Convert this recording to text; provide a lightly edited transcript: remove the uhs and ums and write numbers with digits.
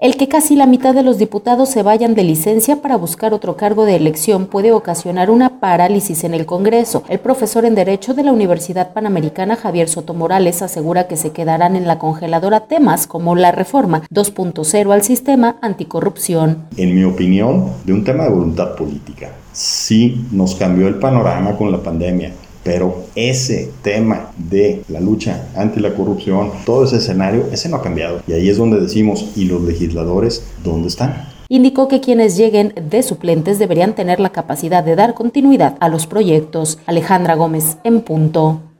El que casi la mitad de los diputados se vayan de licencia para buscar otro cargo de elección puede ocasionar una parálisis en el Congreso. El profesor en Derecho de la Universidad Panamericana, Javier Soto Morales, asegura que se quedarán en la congeladora temas como la reforma 2.0 al sistema anticorrupción. En mi opinión, de un tema de voluntad política, sí nos cambió el panorama con la pandemia. Pero ese tema de la lucha anti la corrupción, todo ese escenario, ese no ha cambiado. Y ahí es donde decimos, ¿y los legisladores dónde están? Indicó que quienes lleguen de suplentes deberían tener la capacidad de dar continuidad a los proyectos. Alejandra Gómez, en punto.